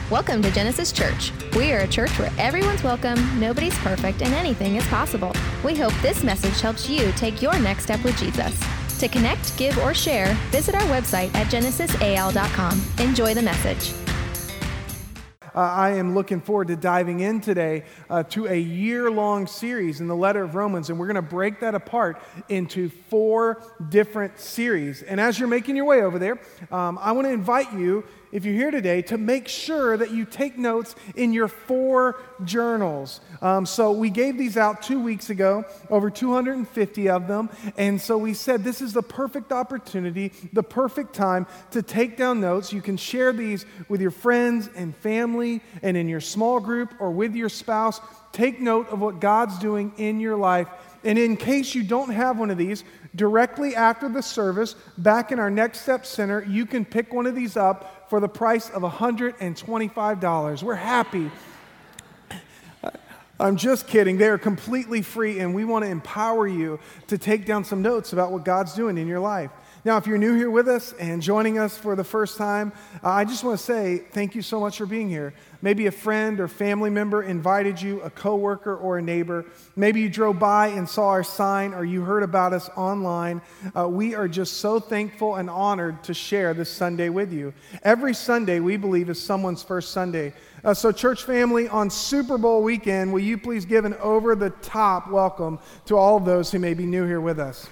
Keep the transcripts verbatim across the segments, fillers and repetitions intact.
Welcome to Genesis Church. We are a church where everyone's welcome, nobody's perfect, and anything is possible. We hope this message helps you take your next step with Jesus. To connect, give, or share, visit our website at genesis a l dot com. Enjoy the message. Uh, I am looking forward to diving in today uh, to a year-long series in the letter of Romans, and we're going to break that apart into four different series. And as you're making your way over there, um, I want to invite you, if you're here today, to make sure that you take notes in your four journals. Um, so we gave these out two weeks ago, over two hundred fifty of them, and so we said this is the perfect opportunity, the perfect time to take down notes. You can share these with your friends and family and in your small group or with your spouse. Take note of what God's doing in your life. And in case you don't have one of these, directly after the service, back in our Next Step Center, you can pick one of these up for the price of one hundred twenty-five dollars. We're happy. I'm just kidding. They are completely free, and we want to empower you to take down some notes about what God's doing in your life. Now, if you're new here with us and joining us for the first time, uh, I just want to say thank you so much for being here. Maybe a friend or family member invited you, a coworker or a neighbor. Maybe you drove by and saw our sign, or you heard about us online. Uh, we are just so thankful and honored to share this Sunday with you. Every Sunday, we believe, is someone's first Sunday. Uh, so church family, on Super Bowl weekend, will you please give an over-the-top welcome to all of those who may be new here with us.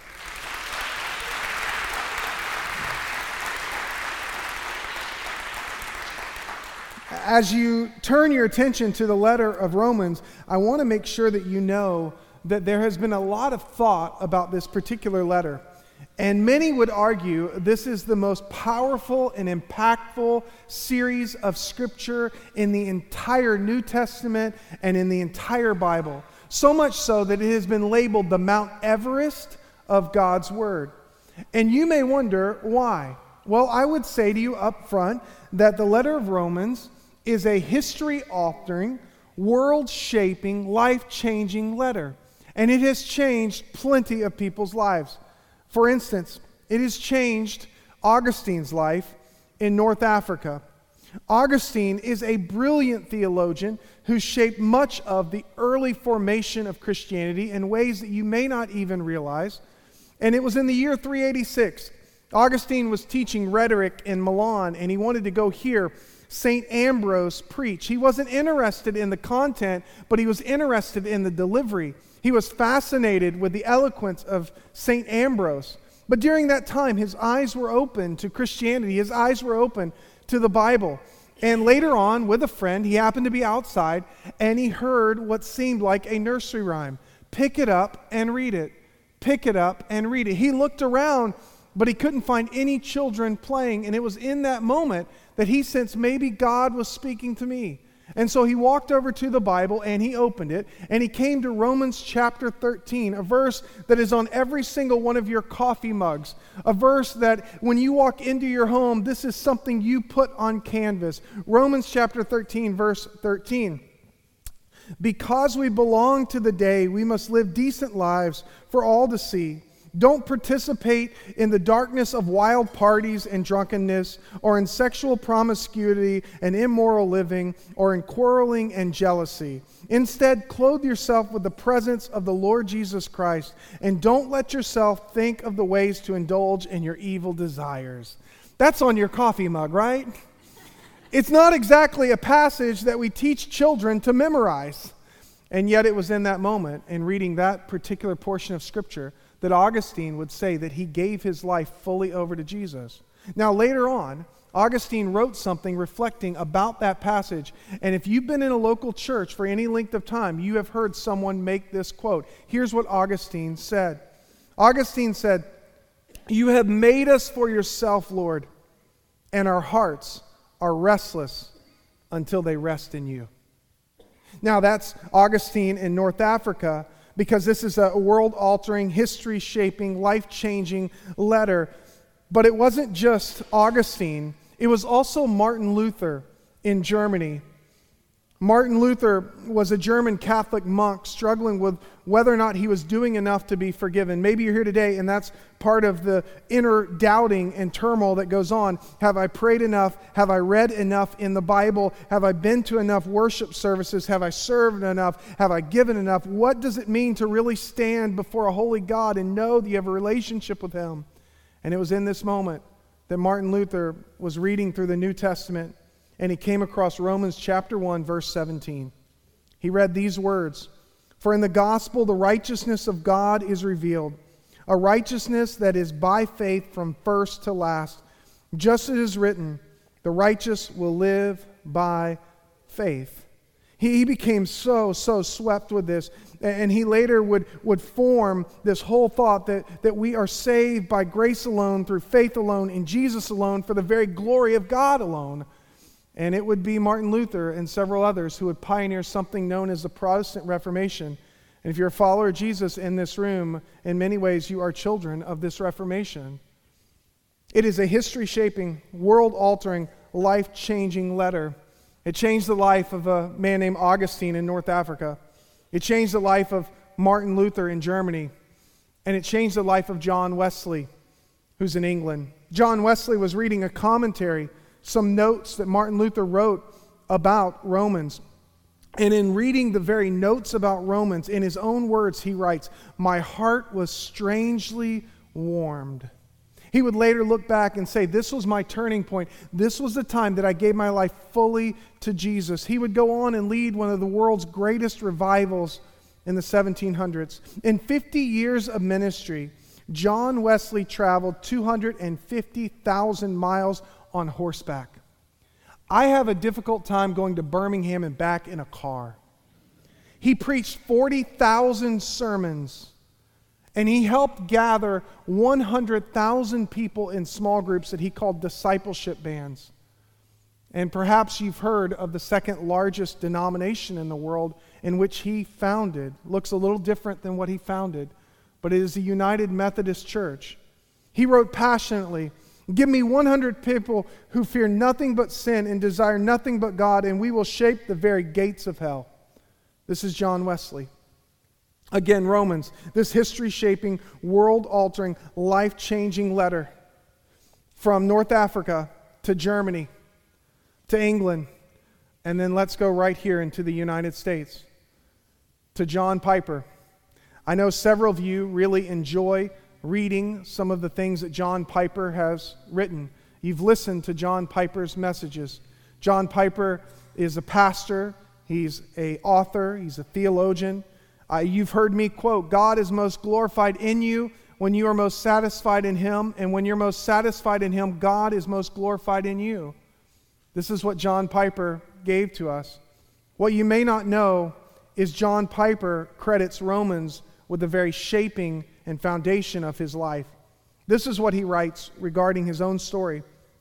As you turn your attention to the letter of Romans, I want to make sure that you know that there has been a lot of thought about this particular letter. And many would argue this is the most powerful and impactful series of Scripture in the entire New Testament and in the entire Bible. So much so that it has been labeled the Mount Everest of God's Word. And you may wonder why. Well, I would say to you up front that the letter of Romans is a history-altering, world-shaping, life-changing letter. And it has changed plenty of people's lives. For instance, it has changed Augustine's life in North Africa. Augustine is a brilliant theologian who shaped much of the early formation of Christianity in ways that you may not even realize. And it was in the year three eighty-six. Augustine was teaching rhetoric in Milan, and he wanted to go hear Saint Ambrose preach. He wasn't interested in the content, but he was interested in the delivery. He was fascinated with the eloquence of Saint Ambrose. But during that time, his eyes were open to Christianity. His eyes were open to the Bible. And later on, with a friend, he happened to be outside, and he heard what seemed like a nursery rhyme. Pick it up and read it. Pick it up and read it. He looked around, but he couldn't find any children playing, and it was in that moment that he sensed maybe God was speaking to me. And so he walked over to the Bible and he opened it, and he came to Romans chapter thirteen, a verse that is on every single one of your coffee mugs, a verse that when you walk into your home, this is something you put on canvas. Romans chapter thirteen, verse thirteen. Because we belong to the day, we must live decent lives for all to see. Don't participate in the darkness of wild parties and drunkenness, or in sexual promiscuity and immoral living, or in quarreling and jealousy. Instead, clothe yourself with the presence of the Lord Jesus Christ, and don't let yourself think of the ways to indulge in your evil desires. That's on your coffee mug, right? It's not exactly a passage that we teach children to memorize. And yet it was in that moment, in reading that particular portion of Scripture, that Augustine would say that he gave his life fully over to Jesus. Now, later on, Augustine wrote something reflecting about that passage. And if you've been in a local church for any length of time, you have heard someone make this quote. Here's what Augustine said. Augustine said, "You have made us for yourself, Lord, and our hearts are restless until they rest in you." Now, that's Augustine in North Africa, because this is a world-altering, history-shaping, life-changing letter. But it wasn't just Augustine. It was also Martin Luther in Germany. Martin Luther was a German Catholic monk struggling with whether or not he was doing enough to be forgiven. Maybe you're here today and that's part of the inner doubting and turmoil that goes on. Have I prayed enough? Have I read enough in the Bible? Have I been to enough worship services? Have I served enough? Have I given enough? What does it mean to really stand before a holy God and know that you have a relationship with Him? And it was in this moment that Martin Luther was reading through the New Testament, and he came across Romans chapter one, verse seventeen. He read these words, "For in the gospel the righteousness of God is revealed, a righteousness that is by faith from first to last. Just as it is written, the righteous will live by faith." He, he became so, so swept with this. And he later would, would form this whole thought that, that we are saved by grace alone, through faith alone, in Jesus alone, for the very glory of God alone. And it would be Martin Luther and several others who would pioneer something known as the Protestant Reformation. And if you're a follower of Jesus in this room, in many ways you are children of this Reformation. It is a history-shaping, world-altering, life-changing letter. It changed the life of a man named Augustine in North Africa. It changed the life of Martin Luther in Germany. And it changed the life of John Wesley, who's in England. John Wesley was reading a commentary, some notes that Martin Luther wrote about Romans. And in reading the very notes about Romans, in his own words, he writes, "My heart was strangely warmed." He would later look back and say, "This was my turning point. This was the time that I gave my life fully to Jesus." He would go on and lead one of the world's greatest revivals in the seventeen hundreds. In fifty years of ministry, John Wesley traveled two hundred fifty thousand miles on horseback. I have a difficult time going to Birmingham and back in a car. He preached forty thousand sermons, and he helped gather one hundred thousand people in small groups that he called discipleship bands. And perhaps you've heard of the second largest denomination in the world in which he founded. Looks a little different than what he founded, but it is the United Methodist Church. He wrote passionately, "Give me one hundred people who fear nothing but sin and desire nothing but God, and we will shape the very gates of hell." This is John Wesley. Again, Romans, this history-shaping, world-altering, life-changing letter from North Africa to Germany to England, and then let's go right here into the United States to John Piper. I know several of you really enjoy reading some of the things that John Piper has written. You've listened to John Piper's messages. John Piper is a pastor, he's an author, he's a theologian. Uh, you've heard me quote, "God is most glorified in you when you are most satisfied in Him, and when you're most satisfied in Him, God is most glorified in you." This is what John Piper gave to us. What you may not know is John Piper credits Romans with the very shaping and foundation of his life. This is what he writes regarding his own story.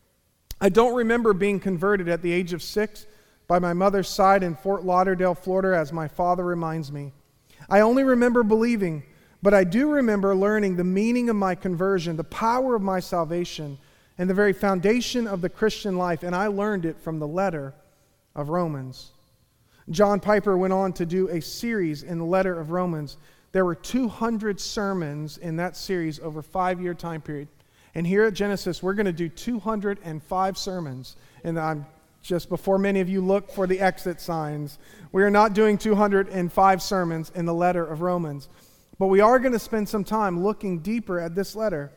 "I don't remember being converted at the age of six by my mother's side in Fort Lauderdale, Florida, as my father reminds me. I only remember believing, but I do remember learning the meaning of my conversion, the power of my salvation, and the very foundation of the Christian life, and I learned it from the letter of Romans." John Piper went on to do a series in the letter of Romans. There were two hundred sermons in that series over a five-year time period. And here at Genesis, we're going to do two hundred five sermons. And I'm just before many of you look for the exit signs, we are not doing two hundred five sermons in the letter of Romans. But we are going to spend some time looking deeper at this letter,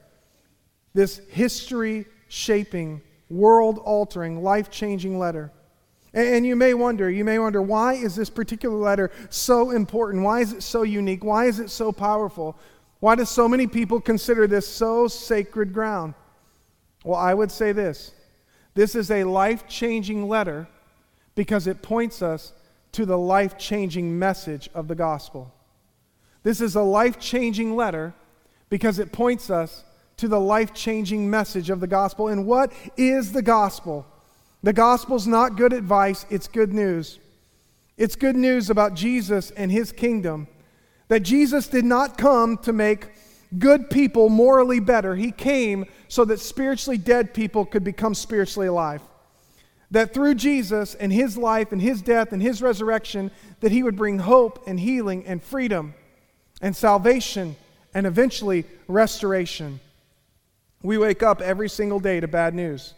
this history-shaping, world-altering, life-changing letter. And you may wonder, you may wonder, why is this particular letter so important? Why is it so unique? Why is it so powerful? Why do so many people consider this so sacred ground? Well, I would say this. This is a life-changing letter because it points us to the life-changing message of the gospel. This is a life-changing letter because it points us to the life-changing message of the gospel. And what is the gospel? The gospel's not good advice, it's good news. It's good news about Jesus and His kingdom. That Jesus did not come to make good people morally better. He came so that spiritually dead people could become spiritually alive. That through Jesus and his life and his death and his resurrection, that he would bring hope and healing and freedom and salvation and eventually restoration. We wake up every single day to bad news.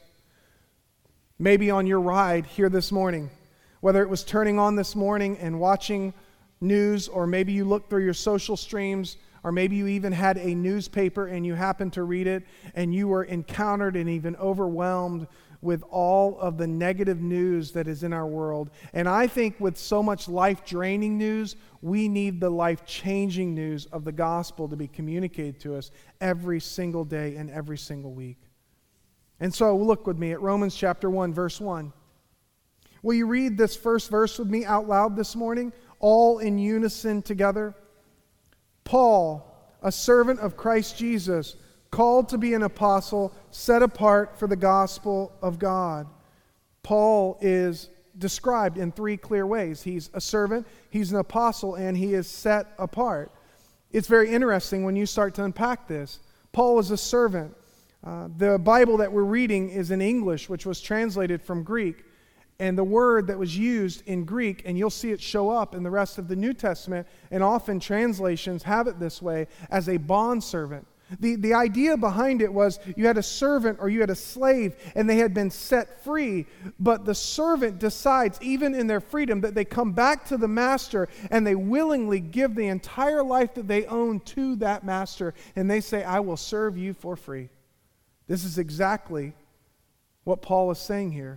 Maybe on your ride here this morning, whether it was turning on this morning and watching news, or maybe you looked through your social streams, or maybe you even had a newspaper and you happened to read it and you were encountered and even overwhelmed with all of the negative news that is in our world. And I think with so much life-draining news, we need the life-changing news of the gospel to be communicated to us every single day and every single week. And so look with me at Romans chapter one, verse one. Will you read this first verse with me out loud this morning, all in unison together? Paul, a servant of Christ Jesus, called to be an apostle, set apart for the gospel of God. Paul is described in three clear ways. He's a servant, he's an apostle, and he is set apart. It's very interesting when you start to unpack this. Paul is a servant. Uh, the Bible that we're reading is in English, which was translated from Greek. And the word that was used in Greek, and you'll see it show up in the rest of the New Testament, and often translations have it this way, as a bondservant. The, the idea behind it was you had a servant or you had a slave, and they had been set free, but the servant decides, even in their freedom, that they come back to the master, and they willingly give the entire life that they own to that master, and they say, I will serve you for free. This is exactly what Paul is saying here.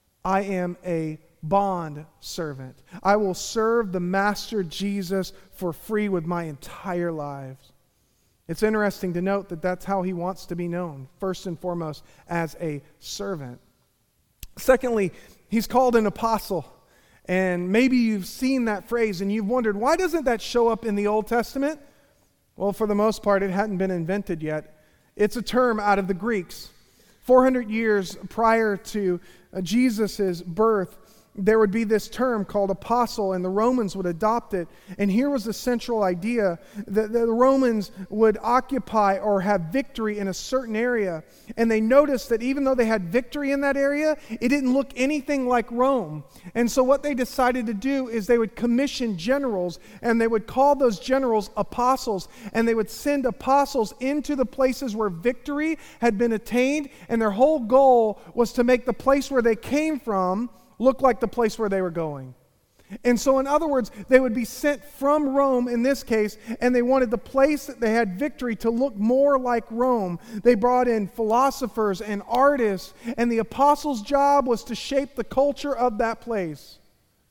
I am a bond servant. I will serve the Master Jesus for free with my entire life. It's interesting to note that that's how he wants to be known, first and foremost, as a servant. Secondly, he's called an apostle. And maybe you've seen that phrase and you've wondered, why doesn't that show up in the Old Testament? Well, for the most part, it hadn't been invented yet. It's a term out of the Greeks. four hundred years prior to uh, Jesus' birth, there would be this term called apostle, and the Romans would adopt it. And here was the central idea that the Romans would occupy or have victory in a certain area. And they noticed that even though they had victory in that area, it didn't look anything like Rome. And so what they decided to do is they would commission generals, and they would call those generals apostles, and they would send apostles into the places where victory had been attained, and their whole goal was to make the place where they came from look like the place where they were going. And so in other words, they would be sent from Rome in this case, and they wanted the place that they had victory to look more like Rome. They brought in philosophers and artists, and the apostles' job was to shape the culture of that place.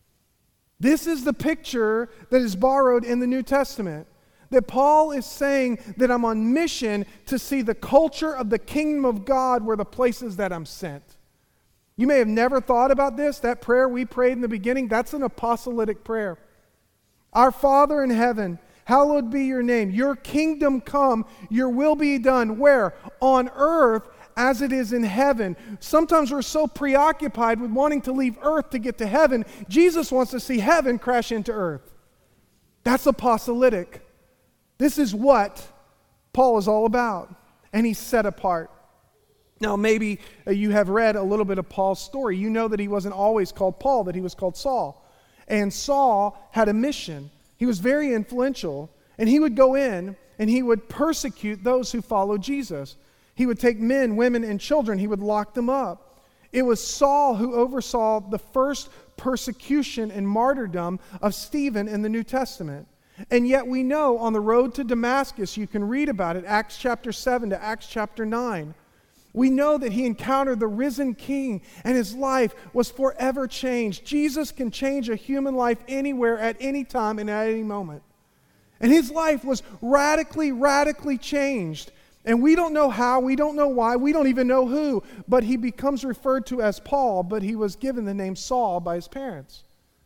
This is the picture that is borrowed in the New Testament. That Paul is saying that I'm on mission to see the culture of the kingdom of God where the places that I'm sent. You may have never thought about this. That prayer we prayed in the beginning, that's an apostolic prayer. Our Father in heaven, hallowed be your name. Your kingdom come, your will be done. Where? On earth as it is in heaven. Sometimes we're so preoccupied with wanting to leave earth to get to heaven. Jesus wants to see heaven crash into earth. That's apostolic. This is what Paul is all about. And he's set apart. Now, maybe uh, you have read a little bit of Paul's story. You know that he wasn't always called Paul, that he was called Saul. And Saul had a mission. He was very influential, and he would go in and he would persecute those who followed Jesus. He would take men, women, and children. He would lock them up. It was Saul who oversaw the first persecution and martyrdom of Stephen in the New Testament. And yet we know on the road to Damascus, you can read about it, Acts chapter seven to Acts chapter nine. We know that he encountered the risen King, and his life was forever changed. Jesus can change a human life anywhere, at any time, and at any moment. And his life was radically, radically changed. And we don't know how, we don't know why, we don't even know who, but he becomes referred to as Paul, but he was given the name Saul by his parents.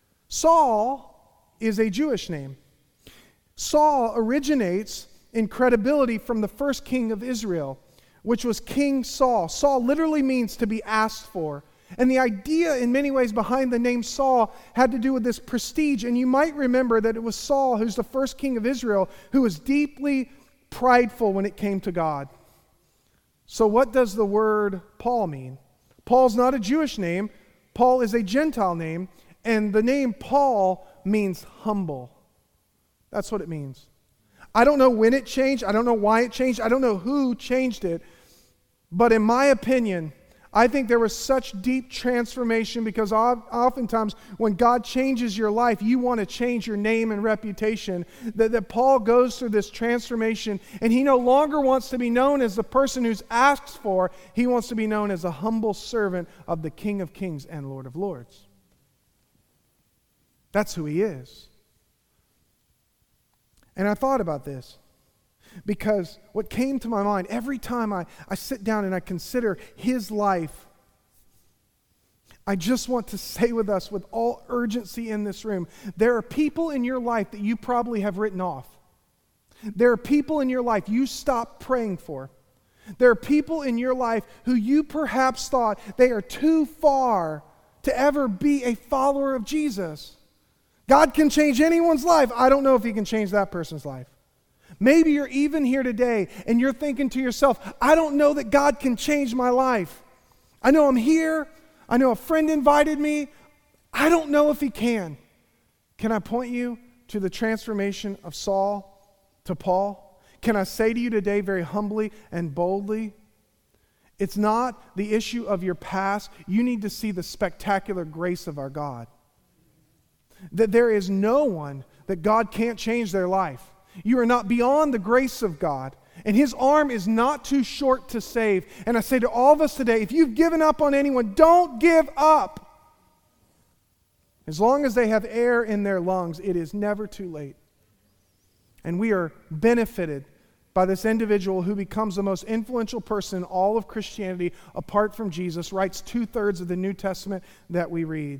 Saul is a Jewish name. Saul originates in credibility from the first king of Israel, which was King Saul. Saul literally means to be asked for. And the idea in many ways behind the name Saul had to do with this prestige. And you might remember that it was Saul, who's the first king of Israel, who was deeply prideful when it came to God. So what does the word Paul mean? Paul's not a Jewish name. Paul is a Gentile name, and the name Paul means humble. That's what it means. I don't know when it changed. I don't know why it changed. I don't know who changed it. But in my opinion, I think there was such deep transformation because oftentimes when God changes your life, you want to change your name and reputation. That, that Paul goes through this transformation, and he no longer wants to be known as the person who's asked for. He wants to be known as a humble servant of the King of Kings and Lord of Lords. That's who he is. And I thought about this because what came to my mind every time I, I sit down and I consider his life, I just want to say with us with all urgency in this room, there are people in your life that you probably have written off. There are people in your life you stopped praying for. There are people in your life who you perhaps thought they are too far to ever be a follower of Jesus. God can change anyone's life. I don't know if he can change that person's life. Maybe you're even here today and you're thinking to yourself, I don't know that God can change my life. I know I'm here. I know a friend invited me. I don't know if he can. Can I point you to the transformation of Saul to Paul? Can I say to you today very humbly and boldly, it's not the issue of your past. You need to see the spectacular grace of our God. That there is no one that God can't change their life. You are not beyond the grace of God. And his arm is not too short to save. And I say to all of us today, if you've given up on anyone, don't give up. As long as they have air in their lungs, it is never too late. And we are benefited by this individual who becomes the most influential person in all of Christianity apart from Jesus, writes two-thirds of the New Testament that we read.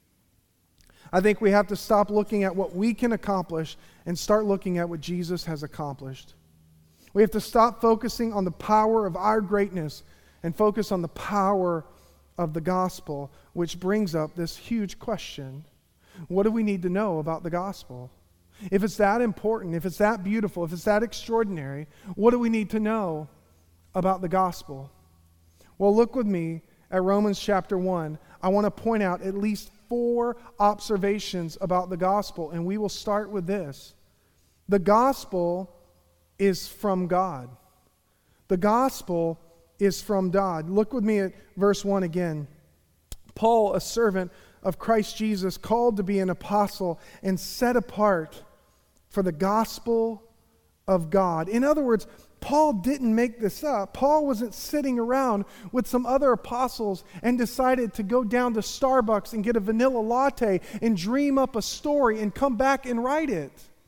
I think we have to stop looking at what we can accomplish and start looking at what Jesus has accomplished. We have to stop focusing on the power of our greatness and focus on the power of the gospel, which brings up this huge question. What do we need to know about the gospel? If it's that important, if it's that beautiful, if it's that extraordinary, what do we need to know about the gospel? Well, look with me at Romans chapter one. I want to point out at least four observations about the gospel, and we will start with this. The gospel is from God. The gospel is from God. Look with me at verse one again. Paul, a servant of Christ Jesus, called to be an apostle and set apart for the gospel of God. In other words, Paul didn't make this up. Paul wasn't sitting around with some other apostles and decided to go down to Starbucks and get a vanilla latte and dream up a story and come back and write it.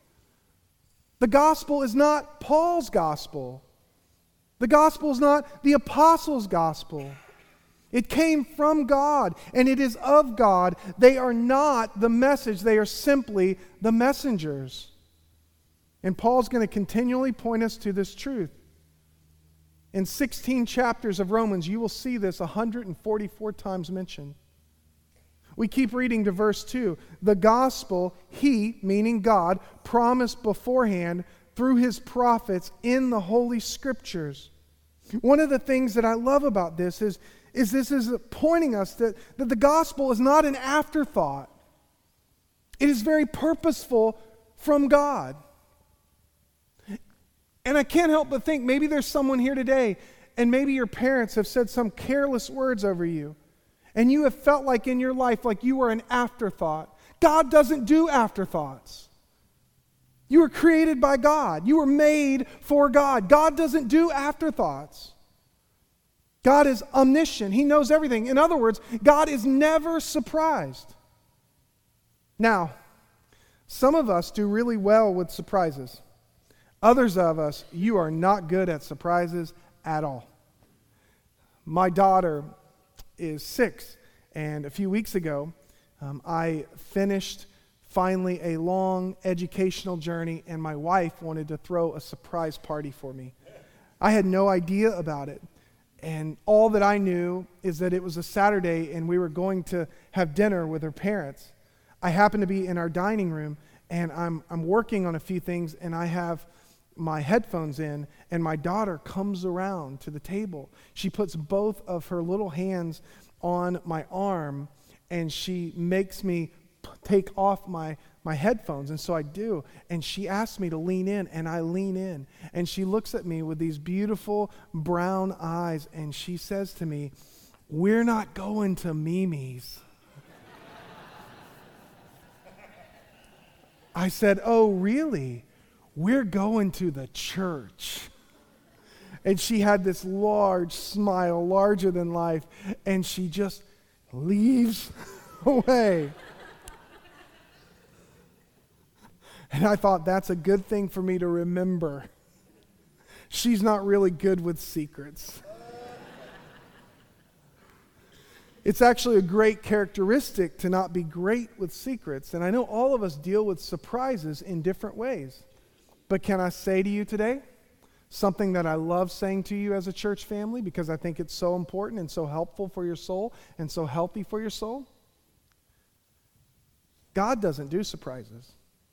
The gospel is not Paul's gospel. The gospel is not the apostles' gospel. It came from God, and it is of God. They are not the message. They are simply the messengers. And Paul's going to continually point us to this truth. In sixteen chapters of Romans, you will see this one hundred forty-four times mentioned. We keep reading to verse two. The gospel, he, meaning God, promised beforehand through his prophets in the Holy Scriptures. One of the things that I love about this is, is this is pointing us that, that the gospel is not an afterthought. It is very purposeful from God. And I can't help but think maybe there's someone here today, and maybe your parents have said some careless words over you, and you have felt like in your life like you were an afterthought. God doesn't do afterthoughts. You were created by God. You were made for God. God doesn't do afterthoughts. God is omniscient. He knows everything. In other words, God is never surprised. Now, some of us do really well with surprises. Others of us, you are not good at surprises at all. My daughter is six, and a few weeks ago, um, I finished finally a long educational journey, and my wife wanted to throw a surprise party for me. I had no idea about it, and all that I knew is that it was a Saturday, and we were going to have dinner with her parents. I happened to be in our dining room, and I'm I'm working on a few things, and I have my headphones in, and my daughter comes around to the table. She puts both of her little hands on my arm, and she makes me p- take off my, my headphones, and so I do. And she asks me to lean in, and I lean in. And she looks at me with these beautiful brown eyes, and she says to me, "We're not going to Mimi's." I said, "Oh, really? We're going to the church." And she had this large smile, larger than life, and she just leaves away. And I thought, that's a good thing for me to remember. She's not really good with secrets. It's actually a great characteristic to not be great with secrets. And I know all of us deal with surprises in different ways. But can I say to you today something that I love saying to you as a church family, because I think it's so important and so helpful for your soul and so healthy for your soul? God doesn't do surprises.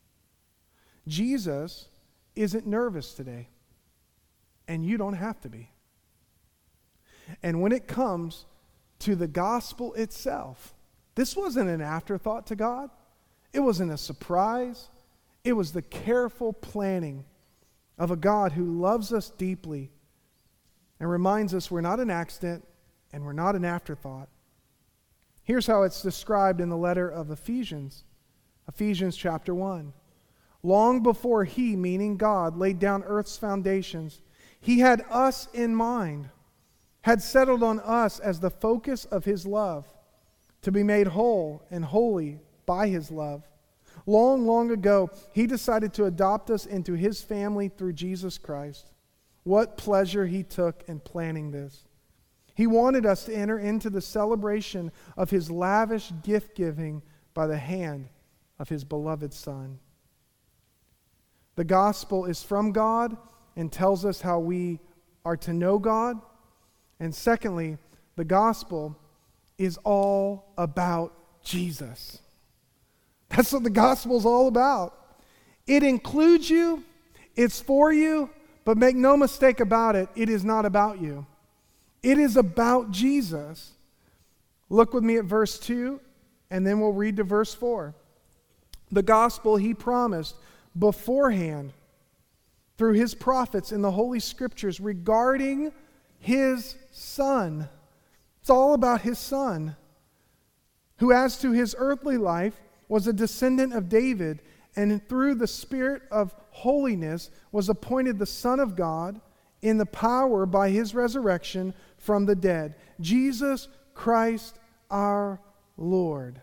Jesus isn't nervous today, and you don't have to be. And when it comes to the gospel itself, this wasn't an afterthought to God. It wasn't a surprise. It was the careful planning of a God who loves us deeply and reminds us we're not an accident and we're not an afterthought. Here's how it's described in the letter of Ephesians, Ephesians chapter one. Long before He, meaning God, laid down earth's foundations, He had us in mind, had settled on us as the focus of His love, to be made whole and holy by His love. Long, long ago, He decided to adopt us into His family through Jesus Christ. What pleasure He took in planning this. He wanted us to enter into the celebration of His lavish gift-giving by the hand of His beloved Son. The gospel is from God and tells us how we are to know God. And secondly, the gospel is all about Jesus. That's what the gospel is all about. It includes you, it's for you, but make no mistake about it, it is not about you. It is about Jesus. Look with me at verse two, and then we'll read to verse four. The gospel He promised beforehand through His prophets in the Holy Scriptures regarding His Son. It's all about His Son, who as to His earthly life was a descendant of David, and through the Spirit of holiness was appointed the Son of God in the power by His resurrection from the dead. Jesus Christ our Lord.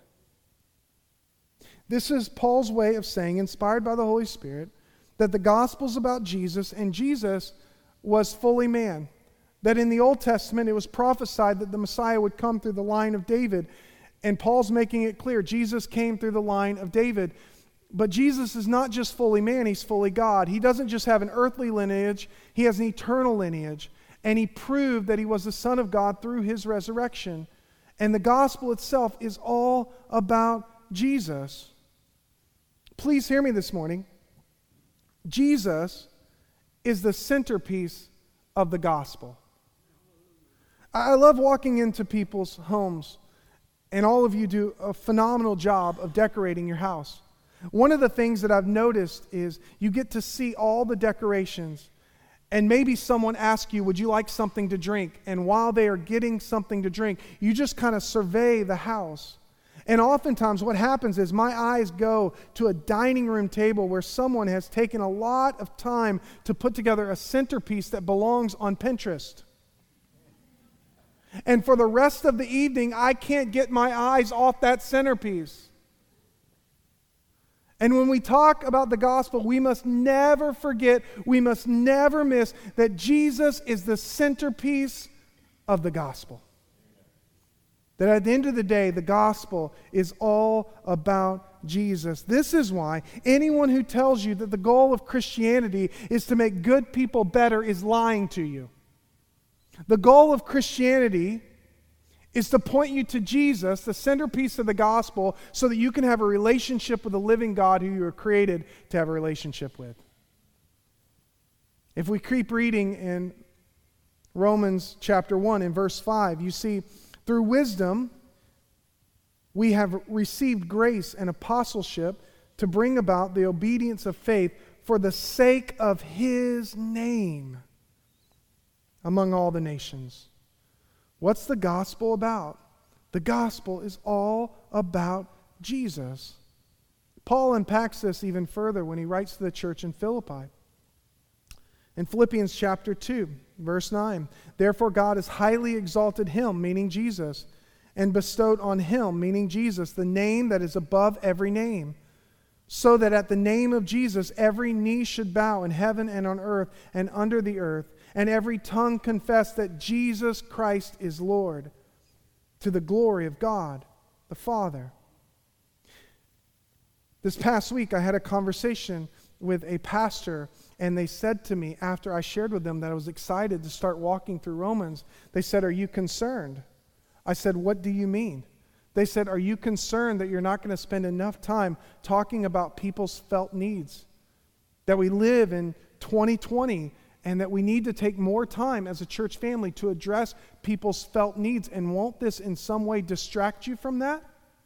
This is Paul's way of saying, inspired by the Holy Spirit, that the gospel's about Jesus, and Jesus was fully man. That in the Old Testament it was prophesied that the Messiah would come through the line of David. And Paul's making it clear, Jesus came through the line of David. But Jesus is not just fully man, He's fully God. He doesn't just have an earthly lineage, He has an eternal lineage. And He proved that He was the Son of God through His resurrection. And the gospel itself is all about Jesus. Please hear me this morning. Jesus is the centerpiece of the gospel. I love walking into people's homes, and all of you do a phenomenal job of decorating your house. One of the things that I've noticed is you get to see all the decorations, and maybe someone asks you, would you like something to drink? And while they are getting something to drink, you just kind of survey the house. And oftentimes what happens is my eyes go to a dining room table where someone has taken a lot of time to put together a centerpiece that belongs on Pinterest. And for the rest of the evening, I can't get my eyes off that centerpiece. And when we talk about the gospel, we must never forget, we must never miss that Jesus is the centerpiece of the gospel. That at the end of the day, the gospel is all about Jesus. This is why anyone who tells you that the goal of Christianity is to make good people better is lying to you. The goal of Christianity is to point you to Jesus, the centerpiece of the gospel, so that you can have a relationship with the living God who you were created to have a relationship with. If we keep reading in Romans chapter one in verse five, you see, through wisdom, We have received grace and apostleship to bring about the obedience of faith for the sake of His name among all the nations. What's the gospel about? The gospel is all about Jesus. Paul unpacks this even further when he writes to the church in Philippi. In Philippians chapter two, verse nine, therefore God has highly exalted Him, meaning Jesus, and bestowed on Him, meaning Jesus, the name that is above every name, so that at the name of Jesus every knee should bow in heaven and on earth and under the earth, and every tongue confess that Jesus Christ is Lord, to the glory of God the Father. This past week I had a conversation with a pastor, and they said to me after I shared with them that I was excited to start walking through Romans, they said, "Are you concerned?" I said, "What do you mean?" They said, "Are you concerned that you're not going to spend enough time talking about people's felt needs? That we live in twenty twenty and that we need to take more time as a church family to address people's felt needs, and won't this in some way distract you from that?"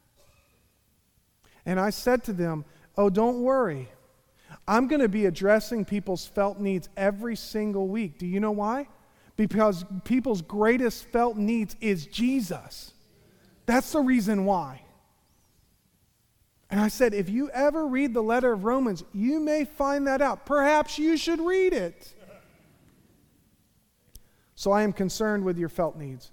And I said to them, "Oh, don't worry. I'm going to be addressing people's felt needs every single week. Do you know why? Because people's greatest felt needs is Jesus. That's the reason why." And I said, if you ever read the letter of Romans, you may find that out. Perhaps you should read it. So I am concerned with your felt needs.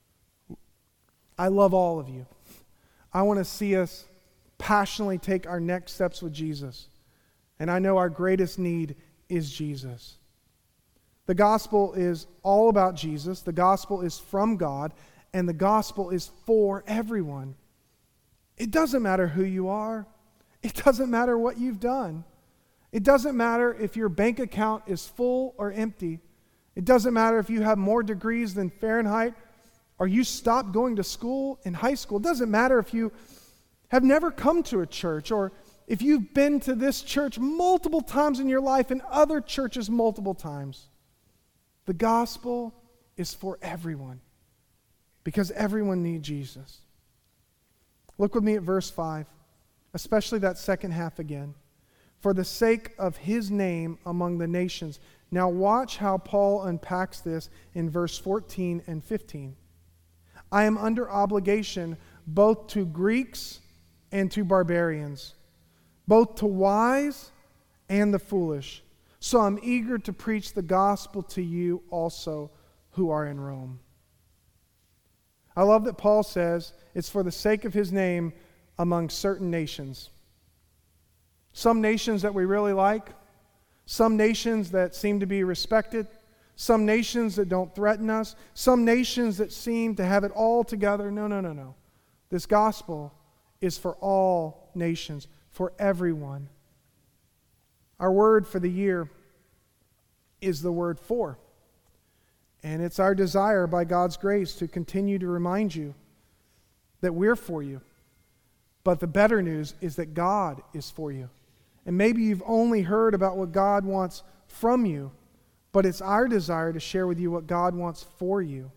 I love all of you. I want to see us passionately take our next steps with Jesus. And I know our greatest need is Jesus. The gospel is all about Jesus. The gospel is from God, and the gospel is for everyone. It doesn't matter who you are. It doesn't matter what you've done. It doesn't matter if your bank account is full or empty. It doesn't matter if you have more degrees than Fahrenheit or you stopped going to school in high school. It doesn't matter if you have never come to a church, or if you've been to this church multiple times in your life and other churches multiple times. The gospel is for everyone because everyone needs Jesus. Look with me at verse five, especially that second half again. For the sake of His name among the nations. Now watch how Paul unpacks this in verse fourteen and fifteen. I am under obligation both to Greeks and to barbarians, both to wise and the foolish. So I'm eager to preach the gospel to you also who are in Rome. I love that Paul says it's for the sake of His name among certain nations. Some nations that we really like, some nations that seem to be respected, some nations that don't threaten us, some nations that seem to have it all together. No, no, no, no. This gospel is for all nations, for everyone. Our word for the year is the word "for." And it's our desire by God's grace to continue to remind you that we're for you. But the better news is that God is for you. And maybe you've only heard about what God wants from you, but it's our desire to share with you what God wants for you.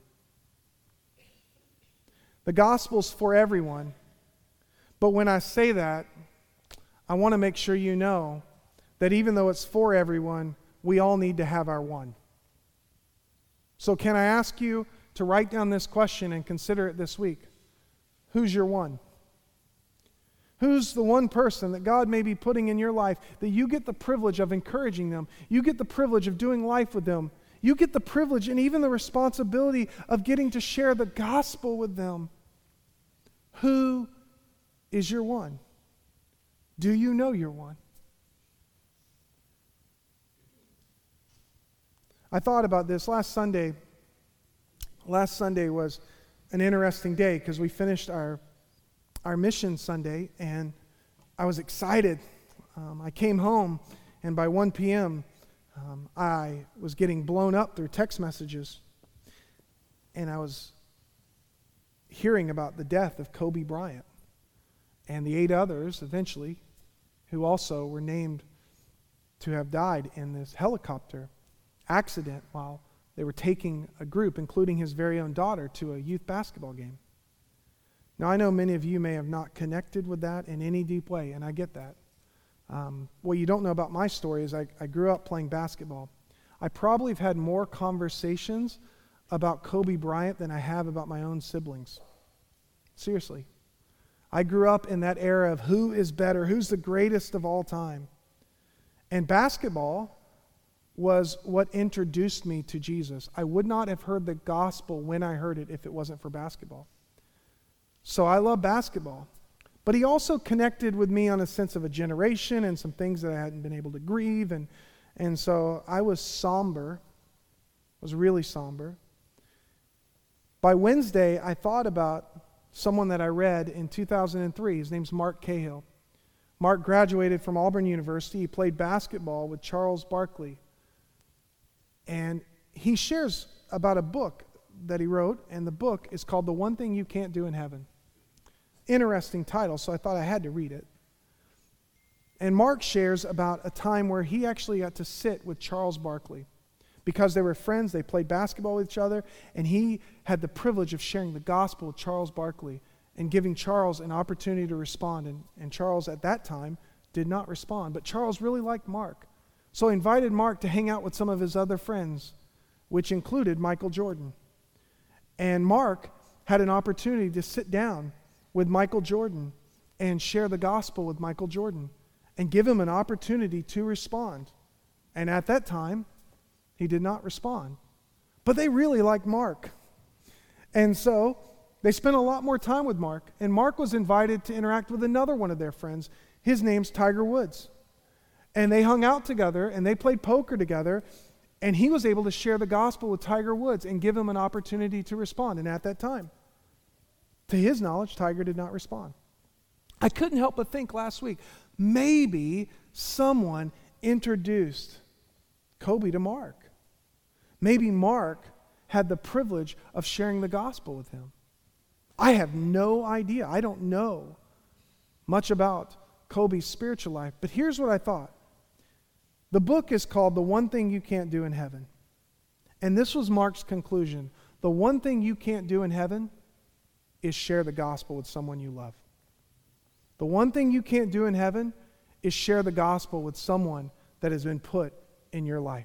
The gospel's for everyone. But when I say that, I want to make sure you know that even though it's for everyone, we all need to have our one. So can I ask you to write down this question and consider it this week? Who's your one? Who's the one person that God may be putting in your life that you get the privilege of encouraging them? You get the privilege of doing life with them. You get the privilege and even the responsibility of getting to share the gospel with them. Who is your one? Do you know your one? I thought about this last Sunday. Last Sunday was an interesting day because we finished our our mission Sunday, and I was excited. Um, I came home, and by one p.m., um, I was getting blown up through text messages, and I was hearing about the death of Kobe Bryant and the eight others, eventually, who also were named to have died in this helicopter accident while they were taking a group, including his very own daughter, to a youth basketball game. Now, I know many of you may have not connected with that in any deep way, and I get that. Um, what you don't know about my story is I, I grew up playing basketball. I probably have had more conversations about Kobe Bryant than I have about my own siblings. Seriously. I grew up in that era of who is better, who's the greatest of all time. And basketball was what introduced me to Jesus. I would not have heard the gospel when I heard it if it wasn't for basketball. So I love basketball. But he also connected with me on a sense of a generation and some things that I hadn't been able to grieve. And, and so I was somber. I was really somber. By Wednesday, I thought about someone that I read in two thousand three. His name's Mark Cahill. Mark graduated from Auburn University. He played basketball with Charles Barkley. And he shares about a book that he wrote, and the book is called The One Thing You Can't Do in Heaven. Interesting title, so I thought I had to read it. And Mark shares about a time where he actually got to sit with Charles Barkley. Because they were friends, they played basketball with each other, and he had the privilege of sharing the gospel with Charles Barkley and giving Charles an opportunity to respond. And, and Charles, at that time, did not respond. But Charles really liked Mark. So he invited Mark to hang out with some of his other friends, which included Michael Jordan. And Mark had an opportunity to sit down with Michael Jordan and share the gospel with Michael Jordan and give him an opportunity to respond. And at that time, he did not respond. But they really liked Mark. And so they spent a lot more time with Mark. And Mark was invited to interact with another one of their friends. His name's Tiger Woods. And they hung out together and they played poker together. And he was able to share the gospel with Tiger Woods and give him an opportunity to respond. And at that time, to his knowledge, Tiger did not respond. I couldn't help but think last week, maybe someone introduced Kobe to Mark. Maybe Mark had the privilege of sharing the gospel with him. I have no idea. I don't know much about Kobe's spiritual life. But here's what I thought. The book is called The One Thing You Can't Do in Heaven. And this was Mark's conclusion. The one thing you can't do in heaven is share the gospel with someone you love. The one thing you can't do in heaven is share the gospel with someone that has been put in your life.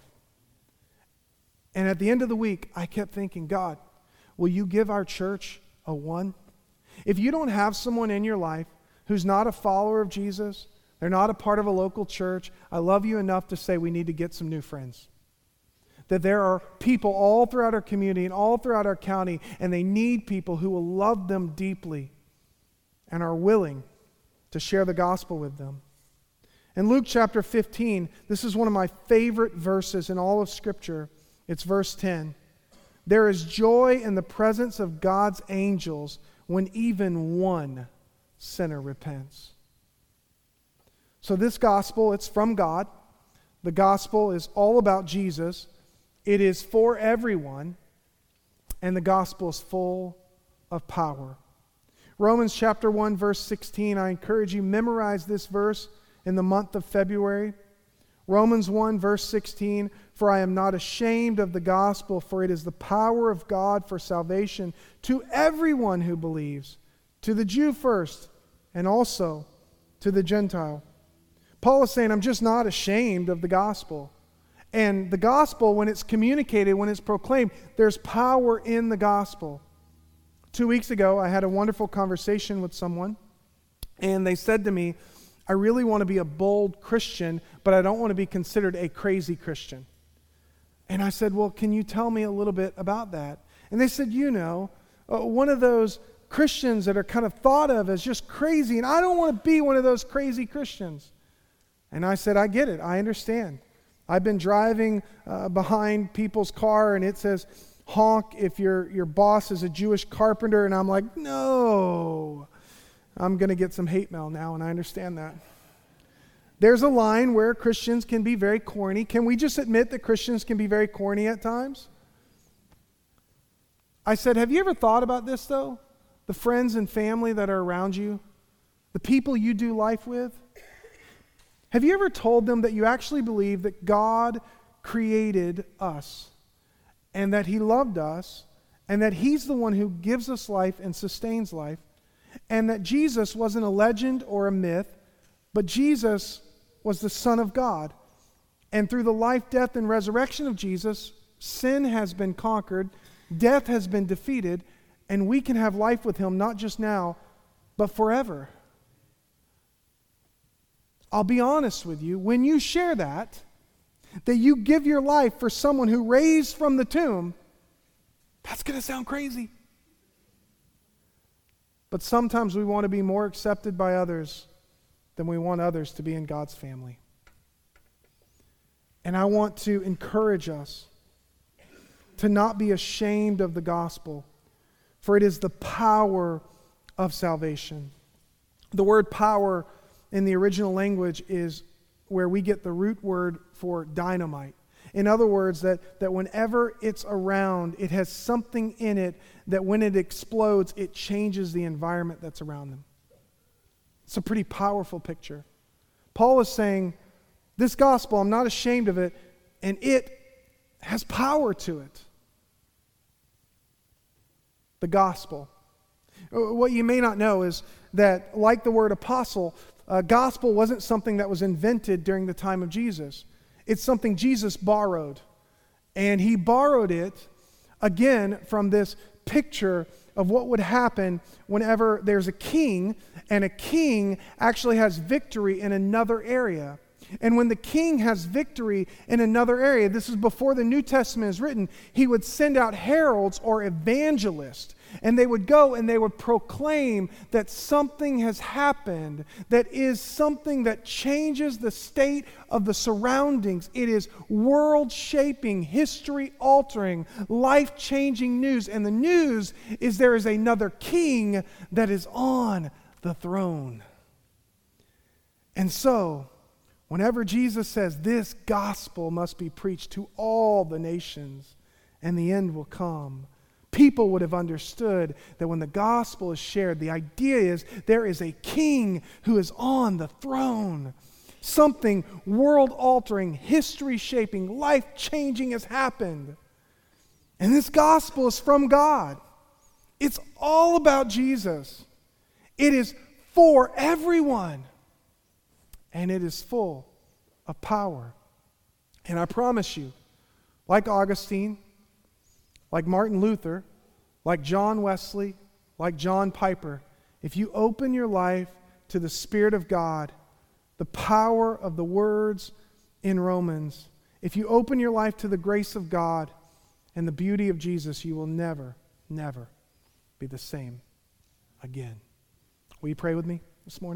And at the end of the week, I kept thinking, God, will you give our church a one? If you don't have someone in your life who's not a follower of Jesus, they're not a part of a local church, I love you enough to say we need to get some new friends. That there are people all throughout our community and all throughout our county, and they need people who will love them deeply and are willing to share the gospel with them. In Luke chapter fifteen, this is one of my favorite verses in all of Scripture. It's verse ten. There is joy in the presence of God's angels when even one sinner repents. So this gospel, it's from God. The gospel is all about Jesus. It is for everyone. And the gospel is full of power. Romans chapter one, verse sixteen, I encourage you, memorize this verse in the month of February. Romans one, verse sixteen, for I am not ashamed of the gospel, for it is the power of God for salvation to everyone who believes, to the Jew first, and also to the Gentile. Paul is saying, I'm just not ashamed of the gospel. And the gospel, when it's communicated, when it's proclaimed, there's power in the gospel. Two weeks ago, I had a wonderful conversation with someone, and they said to me, I really want to be a bold Christian, but I don't want to be considered a crazy Christian. And I said, well, can you tell me a little bit about that? And they said, you know, uh, one of those Christians that are kind of thought of as just crazy, and I don't want to be one of those crazy Christians. And I said, I get it. I understand. I've been driving uh, behind people's car, and it says, honk if your, your boss is a Jewish carpenter, and I'm like, no. I'm going to get some hate mail now, and I understand that. There's a line where Christians can be very corny. Can we just admit that Christians can be very corny at times? I said, have you ever thought about this, though? The friends and family that are around you, the people you do life with. Have you ever told them that you actually believe that God created us and that He loved us and that He's the one who gives us life and sustains life, and that Jesus wasn't a legend or a myth, but Jesus was the Son of God. And through the life, death, and resurrection of Jesus, sin has been conquered, death has been defeated, and we can have life with him not just now, but forever. I'll be honest with you, when you share that, that you give your life for someone who raised from the tomb, that's going to sound crazy. But sometimes we want to be more accepted by others than we want others to be in God's family. And I want to encourage us to not be ashamed of the gospel, for it is the power of salvation. The word power in the original language is where we get the root word for dynamite. In other words, that, that whenever it's around, it has something in it that when it explodes, it changes the environment that's around them. It's a pretty powerful picture. Paul is saying, this gospel, I'm not ashamed of it, and it has power to it. The gospel. What you may not know is that, like the word apostle, uh, gospel wasn't something that was invented during the time of Jesus. It's something Jesus borrowed. And he borrowed it, again, from this picture of what would happen whenever there's a king, and a king actually has victory in another area. And when the king has victory in another area, this is before the New Testament is written, he would send out heralds or evangelists, and they would go and they would proclaim that something has happened, that is something that changes the state of the surroundings. It is world-shaping, history-altering, life-changing news. And the news is there is another king that is on the throne. And so, whenever Jesus says this gospel must be preached to all the nations and the end will come, people would have understood that when the gospel is shared, the idea is there is a king who is on the throne. Something world-altering, history-shaping, life-changing has happened. And this gospel is from God. It's all about Jesus. It is for everyone. And it is full of power. And I promise you, like Augustine, like Martin Luther, like John Wesley, like John Piper, if you open your life to the Spirit of God, the power of the words in Romans, if you open your life to the grace of God and the beauty of Jesus, you will never, never be the same again. Will you pray with me this morning?